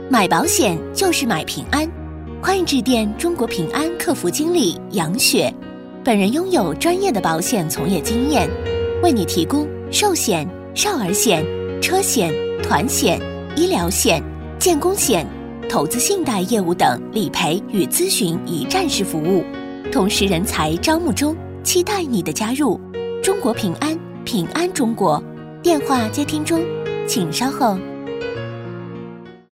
买保险就是买平安，欢迎致电中国平安客服经理杨雪，本人拥有专业的保险从业经验，为你提供寿险、少儿险、车险、团险、医疗险、建工险、投资信贷业务等理赔与咨询一站式服务，同时人才招募中，期待你的加入。中国平安，平安中国，电话接听中，请稍后。